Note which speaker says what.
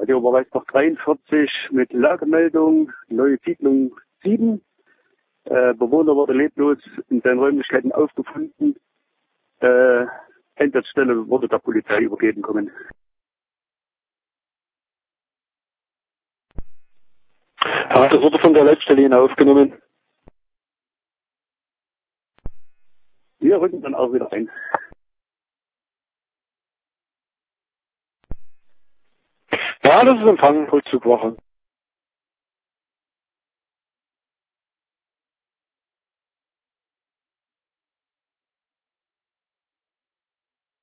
Speaker 1: die Oberweißbach 43 mit Lagemeldung, neue Siedlung 7. Bewohner wurde leblos in seinen Räumlichkeiten aufgefunden. Einsatzstelle wurde der Polizei übergeben kommen.
Speaker 2: Ja, das wurde von der Leitstelle hin aufgenommen.
Speaker 1: Wir rücken dann auch wieder ein.
Speaker 2: Ja, das ist Empfang, Rückzugwache.